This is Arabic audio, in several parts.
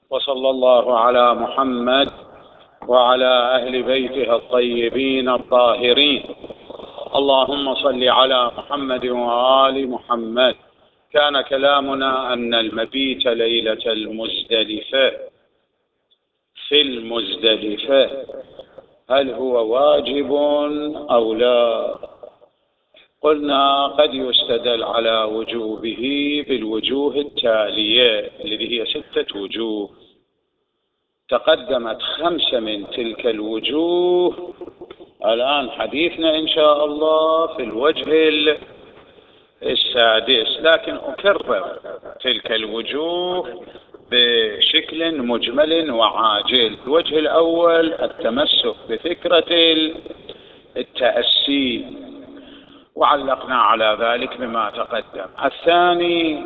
وصلى الله على محمد وعلى أهل بيته الطيبين الطاهرين. اللهم صل على محمد وآل محمد. كان كلامنا أن المبيت ليلة المزدلفة في المزدلفة هل هو واجب أو لا؟ قلنا قد يستدل على وجوبه بالوجوه التالية التي هي 6 وجوه. تقدمت 5 من تلك الوجوه. الآن حديثنا إن شاء الله في الوجه السادس، لكن أكرر تلك الوجوه بشكل مجمل وعاجل. الوجه الأول التمسك بفكرة التأسي، وعلقنا على ذلك بما تقدم. الثاني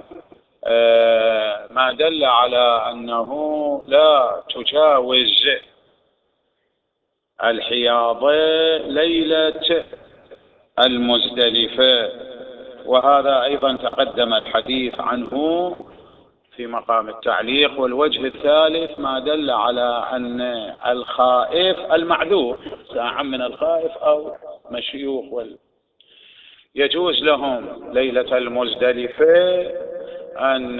ما دل على أنه لا تجاوز الحياضة ليلة المزدلفة، وهذا أيضا تقدم الحديث عنه في مقام التعليق. والوجه الثالث ما دل على أن الخائف المعذور ساعة من الخائف أو مشيوخ يجوز لهم ليلة المزدلفة أن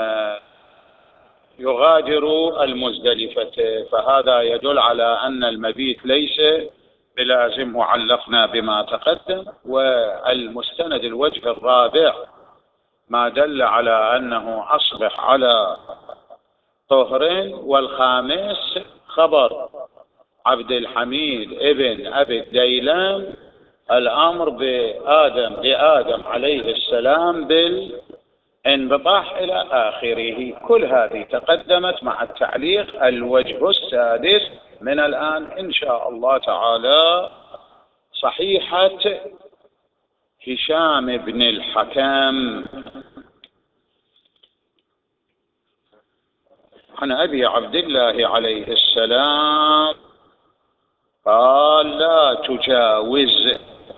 يغادروا المزدلفة، فهذا يدل على أن المبيت ليس بلازم، وعلقنا بما تقدم. والمستند الوجه الرابع ما دل على أنه أصبح على طهر. والخامس خبر عبد الحميد ابن أبي الديلم الأمر لآدم عليه السلام بالانبطاح إلى آخره. كل هذه تقدمت مع التعليق. الوجه السادس من الآن إن شاء الله تعالى صحيحة هشام بن الحكم عن أبي عبد الله عليه السلام قال: لا تجاوز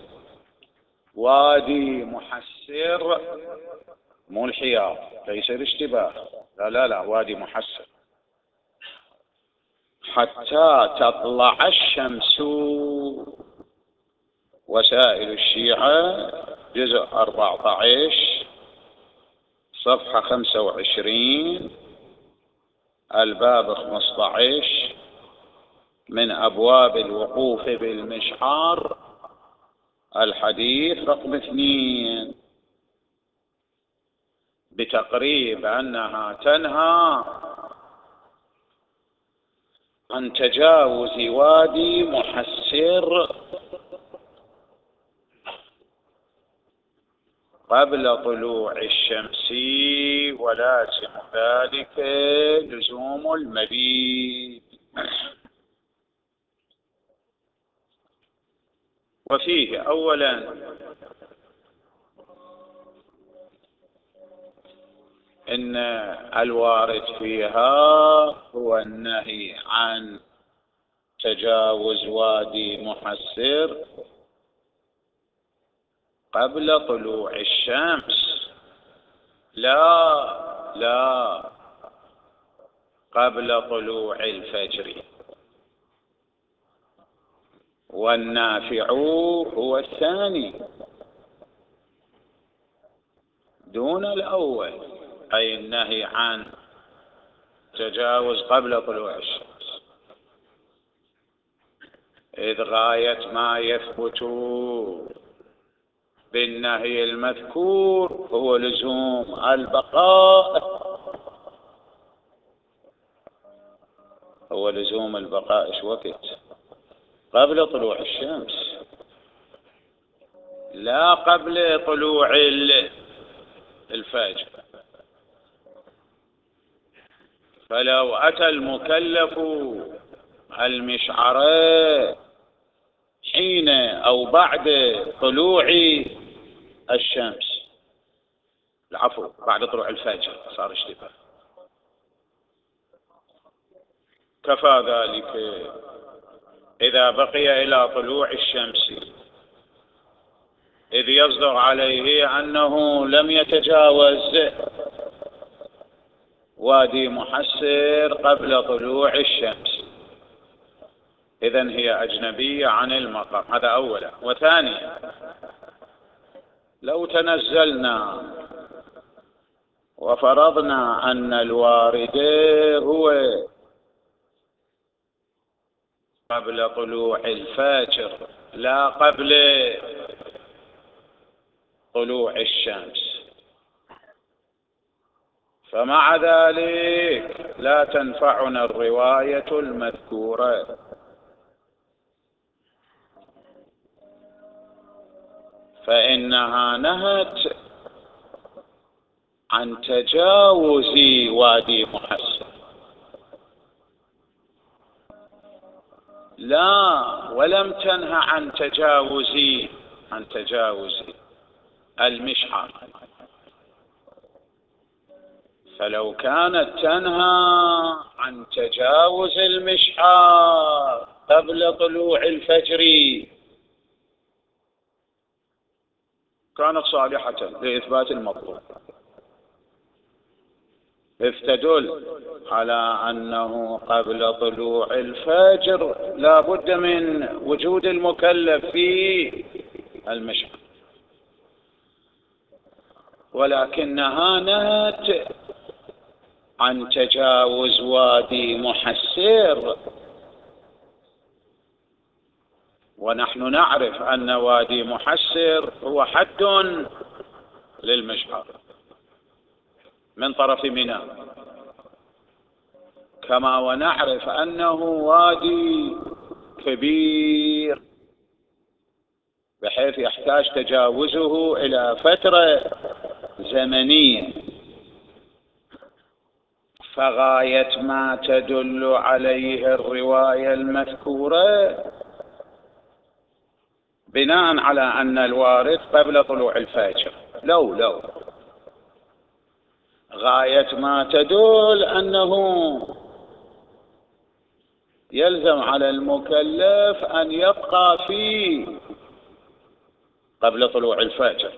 وادي محسر، مو الحياض، ليس الاشتباه، لا وادي محسر، حتى تطلع الشمس. وسائل الشيعة جزء 14 صفحة 25 الباب 15 من أبواب الوقوف بالمشعار الحديث رقم 2 بتقريب أنها تنهى عن تجاوز وادي محسر قبل طلوع الشمس، ولازم ذلك لزوم المبيت. وفيه أولا إن الوارد فيها هو النهي عن تجاوز وادي محسر قبل طلوع الشمس، لا قبل طلوع الفجر. والنافع هو الثاني دون الأول، أي النهي عن تجاوز قبل طلوع الشمس، إذ غاية ما يثبت بالنهي المذكور هو لزوم البقاء إيش وقت؟ قبل طلوع الشمس، لا قبل طلوع الفجر. فلو أتى المكلف المشعر حين أو بعد طلوع الشمس، العفو، بعد طلوع الفجر، صار اشتباه، كفى ذلك إذا بقي إلى طلوع الشمس، إذ يصدق عليه أنه لم يتجاوز وادي محسر قبل طلوع الشمس، إذن هي أجنبية عن المقام، هذا أولا. وثانيا، لو تنزلنا وفرضنا أن الوارد هو قبل طلوع الفجر لا قبل طلوع الشمس، فمع ذلك لا تنفعنا الرواية المذكورة، فإنها نهت عن تجاوز وادي محسر، لا، ولم تنه عن تجاوز المشعر. فلو كانت تنهى عن تجاوز المشعر قبل طلوع الفجر كانت صالحة لإثبات المطلوب، إذ تدل على أنه قبل طلوع الفجر لا بد من وجود المكلف في المشعر، ولكنها نهت عن تجاوز وادي محسر، ونحن نعرف أن وادي محسر هو حد للمشعر من طرف منى، كما ونعرف أنه وادي كبير بحيث يحتاج تجاوزه إلى فترة زمنية. فغاية ما تدل عليه الرواية المذكورة بناء على أن الوارد قبل طلوع الفجر، لو غاية ما تدل أنه يلزم على المكلف أن يبقى في قبل طلوع الفجر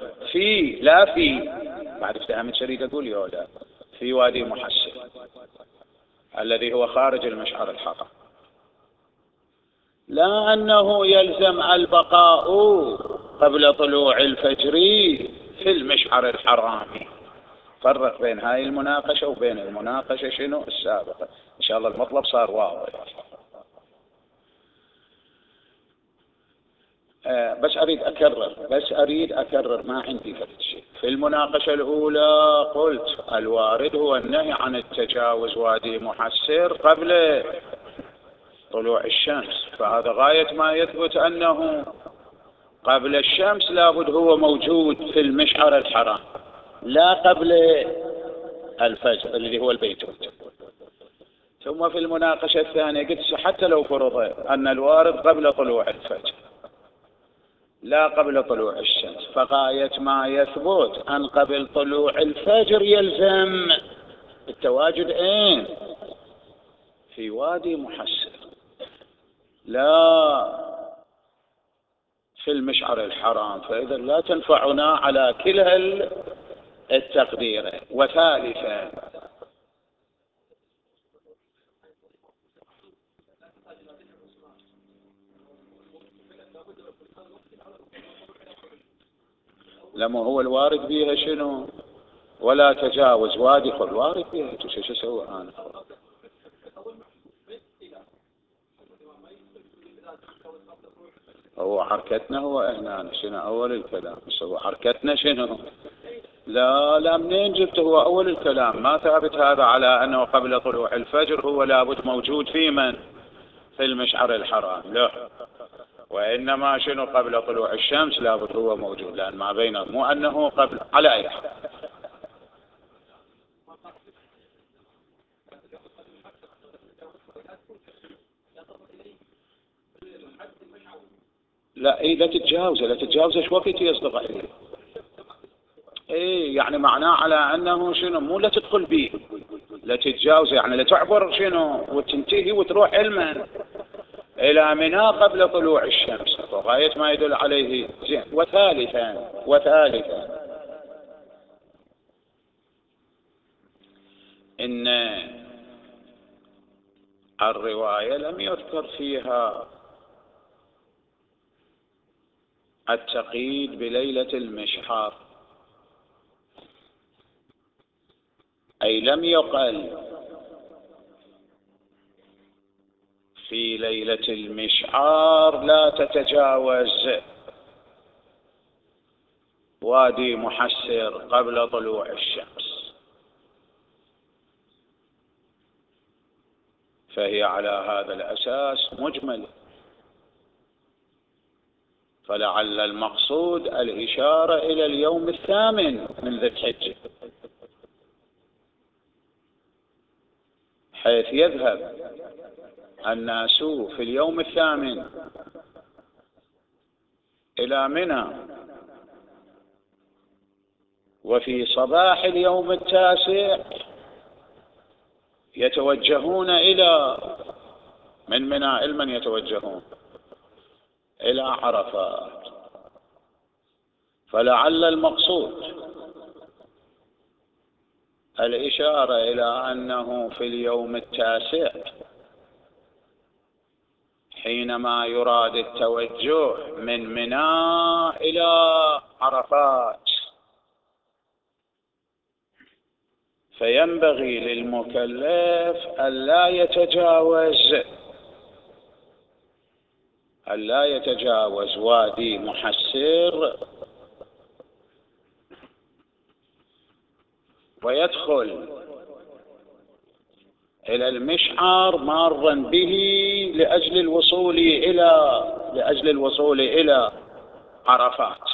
بعد افتهام شريك أقول لا في وادي محسر الذي هو خارج المشعر الحرام، لا أنه يلزم البقاء قبل طلوع الفجر في المشعر الحرام. فرق بين هاي المناقشة وبين المناقشة شنو السابقة، إن شاء الله المطلب صار واضح. بس أريد أكرر ما عندي فرق شيء. في المناقشة الأولى قلت الوارد هو النهي عن التجاوز وادي محسر قبل طلوع الشمس، فهذا غاية ما يثبت أنه قبل الشمس لابد هو موجود في المشعر الحرام، لا قبل الفجر الذي هو البيتوت. ثم في المناقشة الثانية قلت حتى لو فرض أن الوارد قبل طلوع الفجر لا قبل طلوع الشمس، فغاية ما يثبت أن قبل طلوع الفجر يلزم التواجد في وادي محسر، لا في المشعر الحرام، فإذا لا تنفعنا على كلا التقدير. وثالثا، لما هو الوارد فيها شنو ولا تجاوز وادي خل وارد فيها شو اسوي انا؟ هو حركتنا هو هنا شنو اول الكلام، بس هو حركتنا شنو؟ لا منين جبت هو اول الكلام؟ ما ثابت هذا على انه قبل طلوع الفجر هو لابد موجود في المشعر الحرام، لا، وانما شنو قبل طلوع الشمس لابد هو موجود، لان ما بينه مو انه قبل على اي حال. لا لا تتجاوز ايش وقت يصدق عليه؟ يعني معناه على انه شنو مو لا تدخل به، لا تتجاوز يعني لا تعبر شنو وتنتهي وتروح علما الى منى قبل طلوع الشمس، وغاية ما يدل عليه زين. وثالثا ان الرواية لم يذكر فيها التقييد بليلة المشحار، أي لم يقل في ليلة المشعار لا تتجاوز وادي محسر قبل طلوع الشمس، فهي على هذا الأساس مجملة. فلعل المقصود الإشارة إلى اليوم الثامن من ذي الحجة، حيث يذهب الناس في اليوم الثامن إلى منى، وفي صباح اليوم التاسع يتوجهون إلى من منى من يتوجهون إلى عرفات. فلعل المقصود الإشارة إلى أنه في اليوم التاسع حينما يراد التوجه من منى إلى عرفات، فينبغي للمكلف ألا يتجاوز وادي محسر ويدخل إلى المشعر مارا به لأجل الوصول إلى عرفات،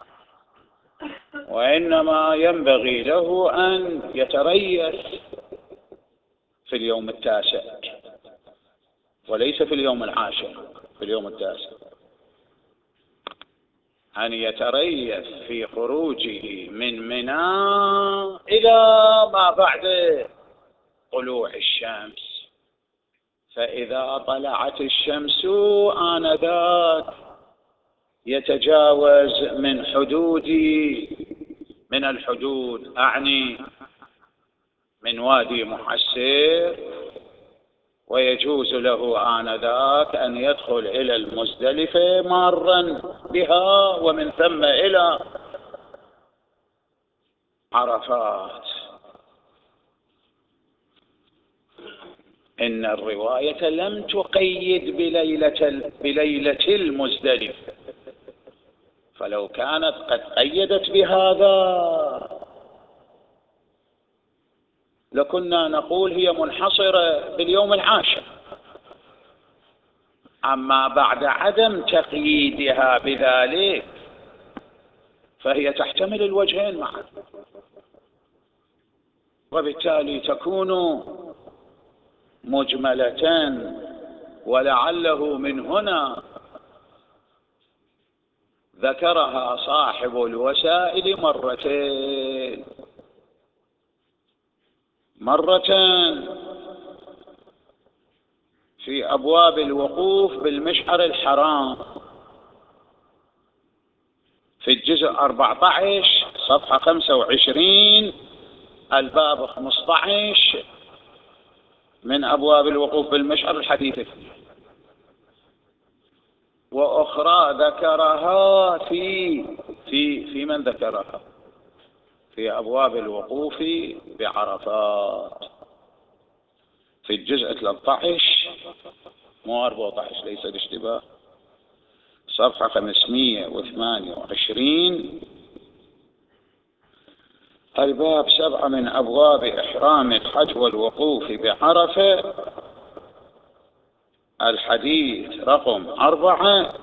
وإنما ينبغي له أن يتريث في اليوم التاسع وليس في اليوم العاشر، في اليوم التاسع، أن يتريث في خروجه من منى إلى ما بعد طلوع الشمس. فإذا طلعت الشمس آنذاك يتجاوز من الحدود، أعني من وادي محسر، ويجوز له آنذاك أن يدخل إلى المزدلفة مارا بها ومن ثم إلى عرفات. إن الرواية لم تقيد بليلة المزدلفة، فلو كانت قد قيدت بهذا لكنا نقول هي منحصرة باليوم العاشر. أما بعد عدم تقييدها بذلك فهي تحتمل الوجهين معا، وبالتالي تكون مجملة. ولعله من هنا ذكرها صاحب الوسائل مرة في أبواب الوقوف بالمشعر الحرام في الجزء 14 صفحة 25 الباب 15 من أبواب الوقوف بالمشعر الحديثة، وأخرى ذكرها في من ذكرها في أبواب الوقوف بعرفات في الجزء 13 مو 14 ليس الاشتباه، صفحة 528 الباب 7 من أبواب إحرام الحج والوقوف بعرفة، الحديث رقم 4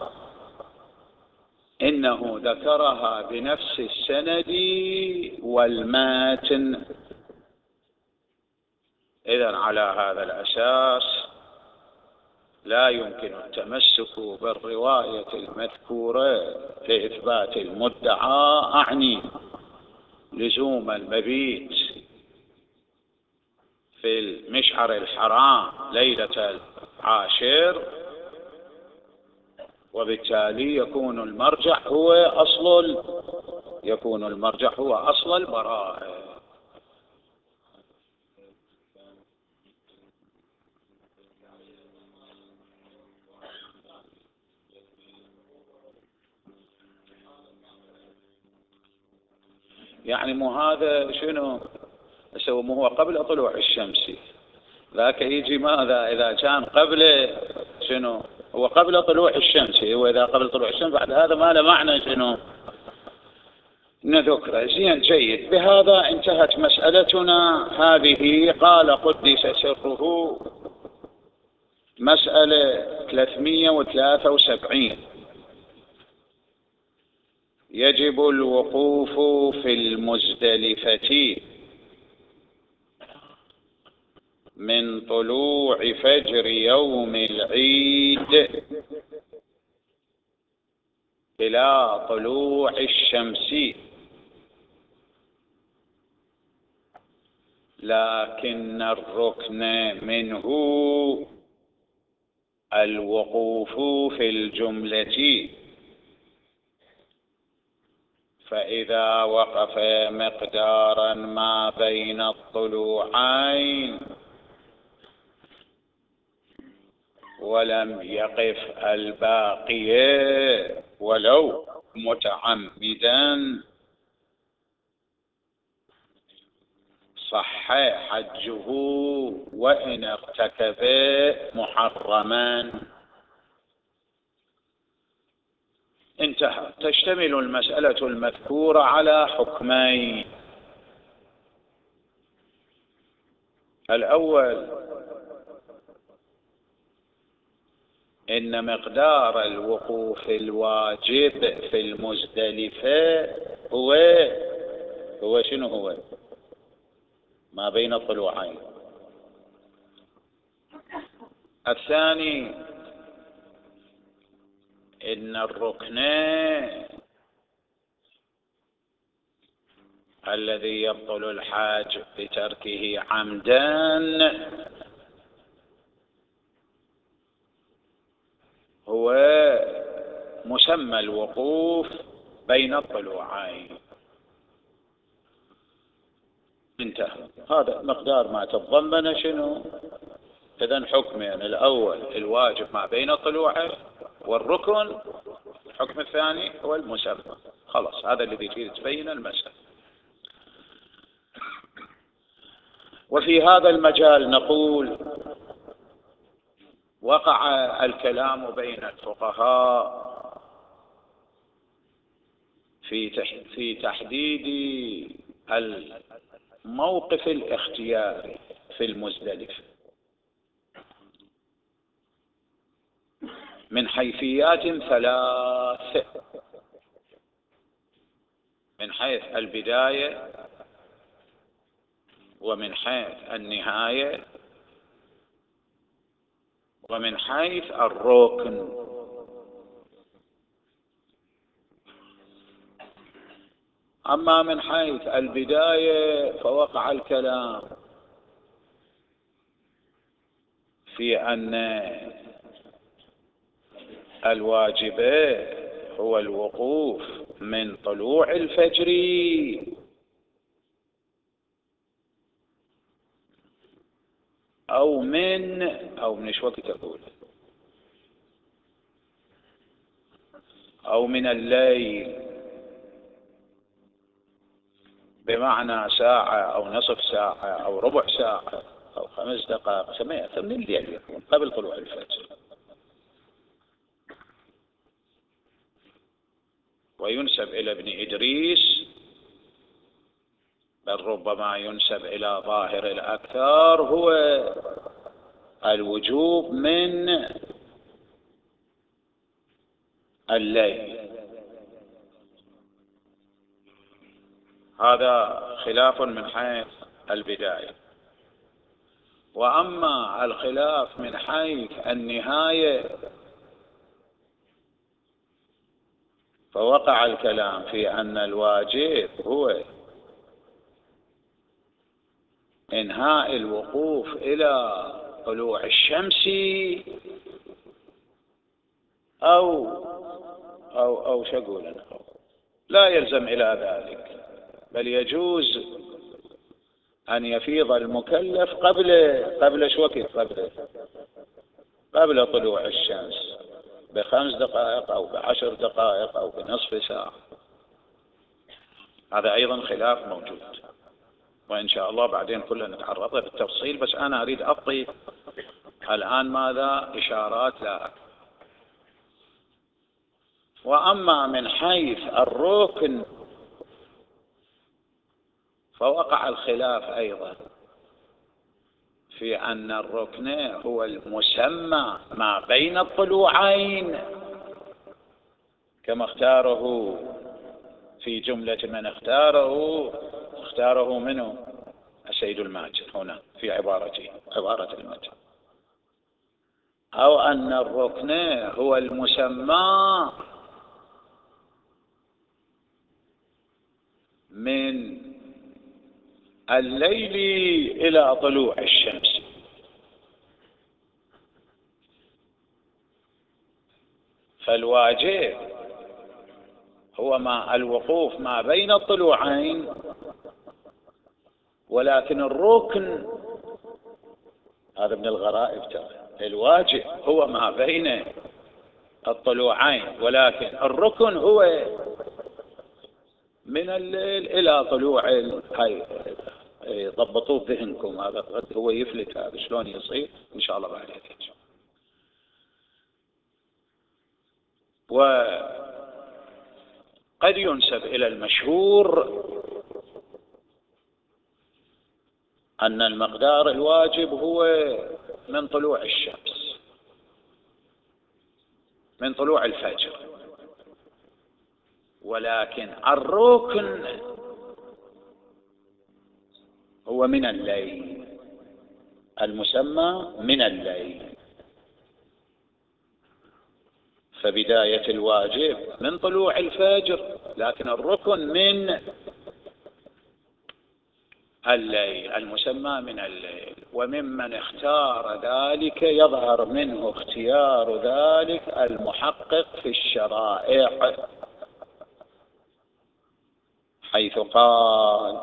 إنه ذكرها بنفس السند والماتن. إذن على هذا الأساس لا يمكن التمسك بالرواية المذكورة لإثبات المدعى، أعني لزوم المبيت في المشعر الحرام ليلة العاشر، وبالتالي يكون المرجع هو أصل البراءة. يعني مو هذا شنو سوى؟ مو هو قبل طلوع الشمس، ذاك يجي ماذا إذا كان قبل شنو؟ هو قبل طلوع الشمس، هو إذا قبل طلوع الشمس بعد هذا ما له معنى شنو نذكره. زين جيد، بهذا انتهت مسألتنا هذه. قال قدس سره مسألة 373: يجب الوقوف في المزدلفة من طلوع فجر يوم العيد إلى طلوع الشمس، لكن الركن منه الوقوف في الجملة، فإذا وقف مقدارا ما بين الطلوعين ولم يقف الباقي ولو متعمدا صح حجه وإن ارتكب محرما. انتهى. تشتمل المسألة المذكورة على حكمين: الأول إن مقدار الوقوف الواجب في المزدلفة هو شنو؟ هو ما بين الطلوعين. الثاني إن الركن الذي يبطل الحاج بتركه عمدا هو مسمى الوقوف بين الطلوعين. انتهى. هذا مقدار ما تتضمن شنو؟ إذن حكمين: الأول الواجب ما بين الطلوعين، والركن الحكم الثاني هو المسمى. خلاص، هذا الذي يريد تبين المسألة. وفي هذا المجال نقول وقع الكلام بين الفقهاء في تحديد الموقف الاختياري في المزدلفة من حيثيات ثلاث: من حيث البداية، ومن حيث النهاية، ومن حيث الركن. أما من حيث البداية فوقع الكلام في أن الواجب هو الوقوف من طلوع الفجر أو من إيش وقت أقول، أو من الليل، بمعنى ساعة أو نصف ساعة أو ربع ساعة أو 5 دقائق، سميها من الليل يكون قبل طلوع الفجر. وينسب إلى ابن إدريس، بل ربما ينسب إلى ظاهر الأكثر، هو الوجوب من الليل. هذا خلاف من حيث البداية. وأما الخلاف من حيث النهاية فوقع الكلام في أن الواجب هو إنهاء الوقوف إلى طلوع الشمس أو شقول، لا يلزم إلى ذلك، بل يجوز أن يفيض المكلف قبل شو وقت؟ قبل طلوع الشمس ب5 دقائق أو ب10 دقائق أو بنصف ساعة. هذا أيضا خلاف موجود، وإن شاء الله بعدين كلنا نتعرض له بالتفصيل، بس أنا أريد أعطي الآن ماذا إشارات لا أكثر. وأما من حيث الركن فوقع الخلاف أيضا في أن الركن هو المسمى ما بين الضلوعين كما اختاره في جملة من اختاره منه السيد الماجد هنا في عبارة المتن، أو أن الركن هو المسمى من الليل إلى طلوع الشمس. فالواجب هو الوقوف ما بين الطلوعين، ولكن الركن هذا من الغرائب ترى، الواجب هو ما بين الطلوعين، ولكن الركن هو من الليل إلى طلوع هاي ضبطوه بذهنكم، هذا هو يفلت هذا شلون يصير إن شاء الله بعدين. وقد ينسب إلى المشهور أن المقدار الواجب هو من طلوع الشمس، من طلوع الفجر، ولكن الركن هو من الليل، المسمى من الليل. فبداية الواجب من طلوع الفجر، لكن الركن من الليل، المسمى من الليل. وممن اختار ذلك يظهر منه اختيار ذلك المحقق في الشرائع، حيث قال: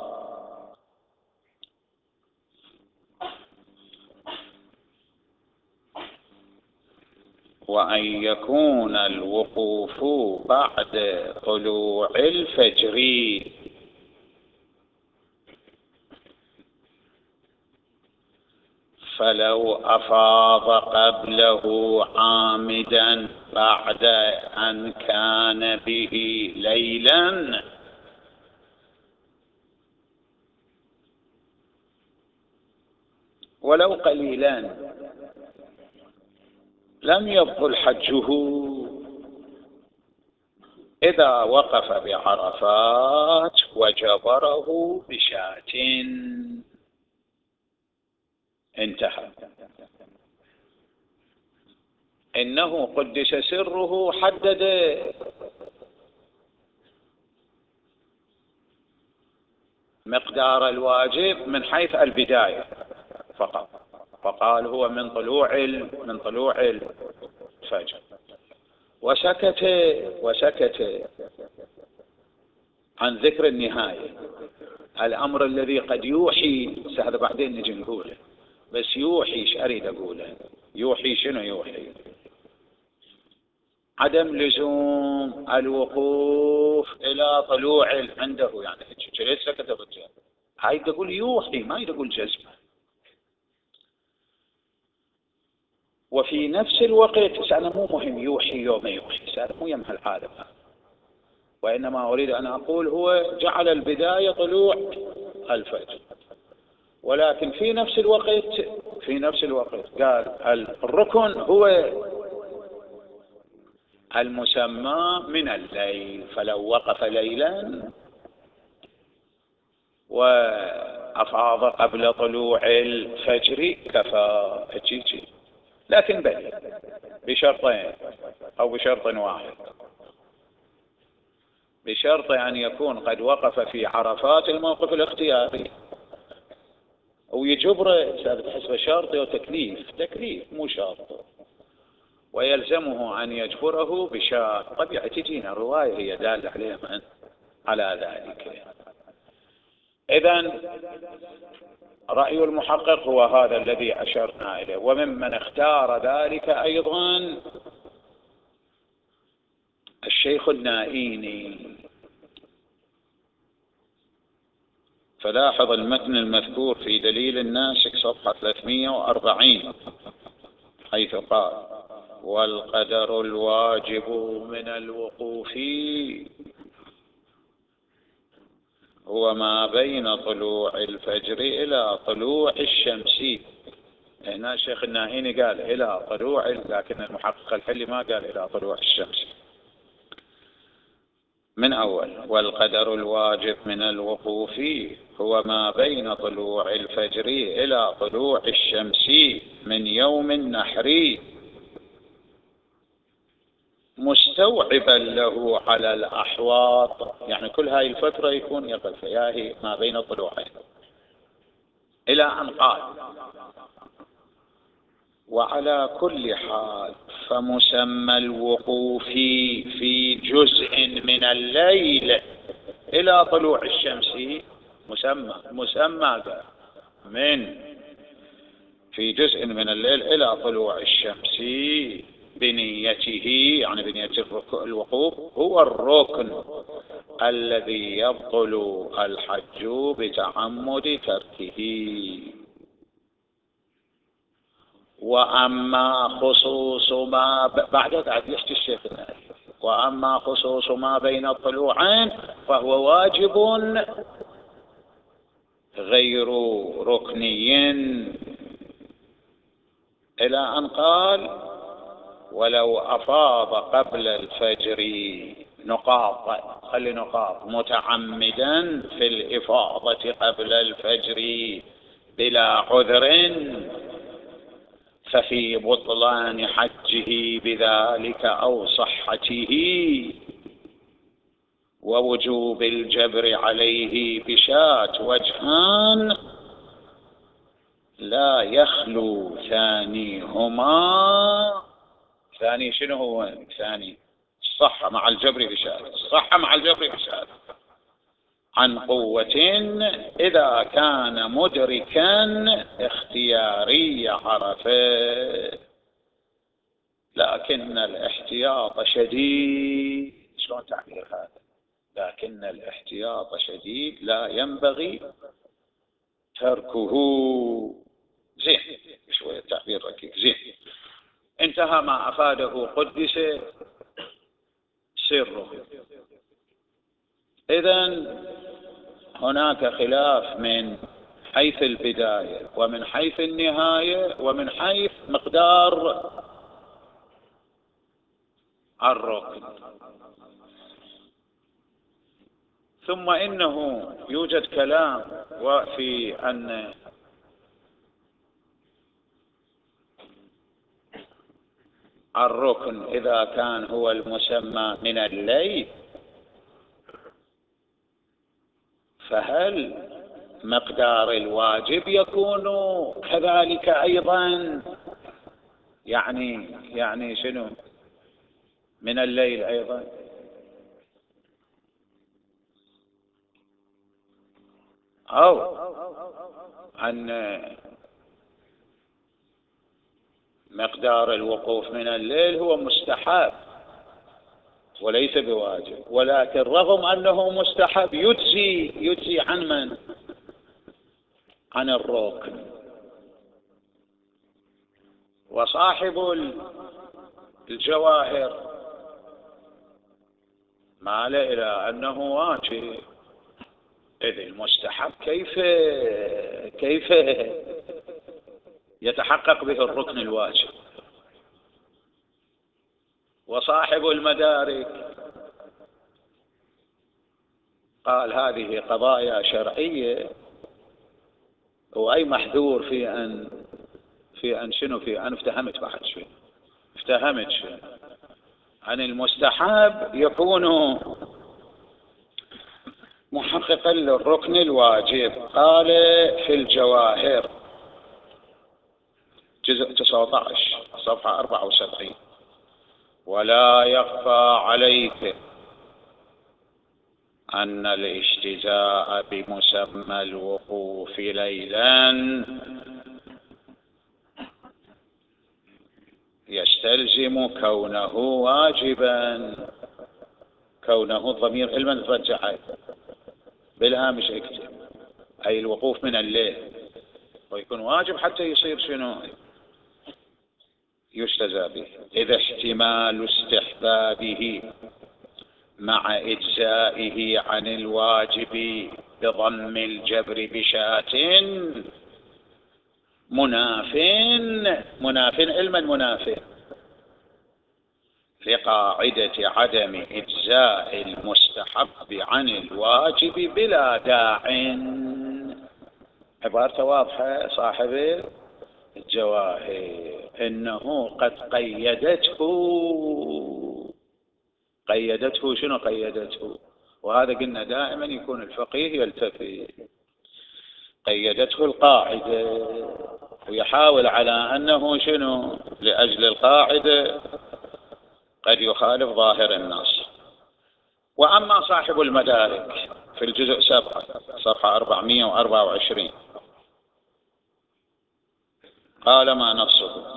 وأن يكون الوقوف بعد طلوع الفجر فلو أفاض قبله عامدا بعد أن كان به ليلا ولو قليلا لم يبطل حجه إذا وقف بعرفات وجبره بشاة. انتهى. إنه قدس سره حدد مقدار الواجب من حيث البداية فقط، فقال هو من طلوع الفجر، وسكت عن ذكر النهاية، الأمر الذي قد يوحي، هذا بعدين نجي نقوله، بس يوحي ايش أريد أقوله؟ يوحي شنو؟ يوحي عدم لزوم الوقوف إلى طلوع عنده، يعني ليش سكت الرجال؟ هاي تقول يوحي، ما يقول جزمة. وفي نفس الوقت أنا مو مهم يوحي يوم يوحي، أنا مو يمها العالم، وإنما أريد أن أقول هو جعل البداية طلوع الفجر، ولكن في نفس الوقت قال الركن هو المسمى من الليل، فلو وقف ليلا وأفاض قبل طلوع الفجر كفى. لكن بل بشرطين أو بشرط واحد، بشرط أن يكون قد وقف في عرفات الموقف الاختياري، ويجبره بحسب شرطه وتكليف مو شرط، ويلزمه أن يجبره بشرط. طبيعي تجينا رواية هي دالة عليها على ذلك. إذن رأي المحقق هو هذا الذي أشرنا إليه. وممن اختار ذلك أيضا الشيخ النائيني، فلاحظ المتن المذكور في دليل الناسك صفحة 340 حيث قال: والقدر الواجب من الوقوف هو ما بين طلوع الفجر إلى طلوع الشمس. هنا الشيخ الناهيني قال إلى طلوع، لكن المحقق الحلي ما قال إلى طلوع الشمس. من أول: والقدر الواجب من الوقوف هو ما بين طلوع الفجر إلى طلوع الشمس من يوم النحر، مستوعبا له على الأحواط. يعني كل هاي الفترة يكون يقف ياهي ما بين طلوعين، إلى أن قال: وعلى كل حال فمسمى الوقوف في جزء من الليل إلى طلوع الشمس مسمى من في جزء من الليل إلى طلوع الشمس بنيته، يعني بنية الوقوف، هو الركن الذي يبطل الحج بتعمد تركه. وأما خصوص ما بعد يحكي الشيخ الناهي: وأما خصوص ما بين الطلوعين فهو واجب غير ركني، إلى أن قال: ولو أفاض قبل الفجر نقاط، خلي نقاط، متعمدا في الإفاضة قبل الفجر بلا عذر ففي بطلان حجه بذلك أو صحته، ووجوب الجبر عليه بشاة وجهان لا يخلو ثانيهما. ثاني شنو هو؟ ثاني الصحة مع الجبر بشاة، الصحة مع الجبر بشاة عن قوة إذا كان مدركا اختياري عرفه، لكن الاحتياط شديد. شلون تعبير هذا؟ لكن الاحتياط شديد لا ينبغي تركه. زين، شوية تعبير ركيك. زين، انتهى ما أفاده قدس سره. إذن هناك خلاف من حيث البداية ومن حيث النهاية ومن حيث مقدار الركن. ثم إنه يوجد كلام وفي أن الركن إذا كان هو المسمى من الليل، فهل مقدار الواجب يكون كذلك أيضا؟ يعني شنو من الليل أيضا؟ أو أن مقدار الوقوف من الليل هو مستحب وليس بواجب، ولكن رغم أنه مستحب يجزي عن من؟ عن الركن. وصاحب الجواهر مال إلى أنه واجب، إذ المستحب كيف يتحقق به الركن الواجب؟ وصاحب المدارك قال هذه قضايا شرعية، وأي محذور في أن شنو في أن افتهمت بعد شوي، افتهمت شوي عن المستحب يكون محققا للركن الواجب. قال في الجواهر جزء 19 صفحة 74: ولا يخفى عليك أن الاجتزاء بمسمى الوقوف ليلا يستلزم كونه واجبا. كونه ضمير علما رجع بالهامش اكتب أي الوقوف من الليل، ويكون واجب حتى يصير شنو يجتزى به. إذا احتمال استحبابه مع إجزائه عن الواجب بضم الجبر بشاة مناف علما مناف لقاعدة عدم إجزاء المستحب عن الواجب بلا داع. عبارة واضحة صاحب الجواهر، إنه قد قيدته شنو قيدته؟ وهذا قلنا دائما يكون الفقيه يلتفت، قيدته القاعدة ويحاول على أنه شنو لأجل القاعدة قد يخالف ظاهر النص. وأما صاحب المدارك في الجزء 7 صفحة 424 قال ما نصه: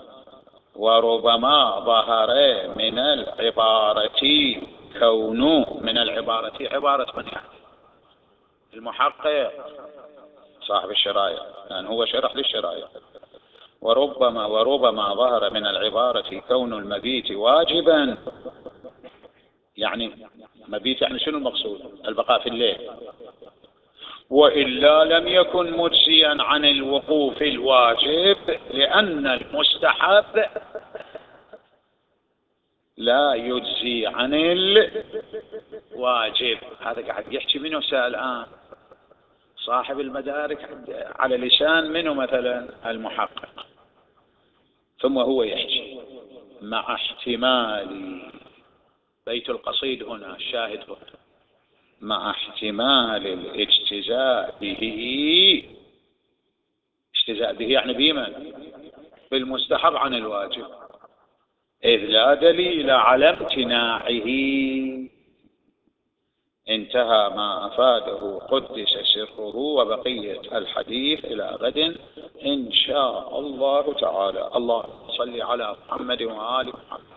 وربما ظهر من العبارة كون، من العبارة عبارة من يعني المحقق صاحب الشرايع، لأن هو شرح للشرايع. وربما ظهر من العبارة كون المبيت واجبا، يعني مبيت يعني شنو المقصود؟ البقاء في الليل، وإلا لم يكن مجزيا عن الوقوف الواجب، لأن المستحب لا يجزي عن الواجب. هذا قاعد يحكي منه سأل الآن صاحب المدارك على لسان منه مثلا المحقق، ثم هو يحكي مع احتمال بيت القصيد هنا الشاهد هنا مع احتمال الاجتزاء به. اجتزاء به يعني بمن؟ بالمستحب عن الواجب، إذ لا دليل على امتناعه. انتهى ما أفاده قدس سره، وبقية الحديث إلى غد إن شاء الله تعالى. اللهم صل على محمد وآل محمد.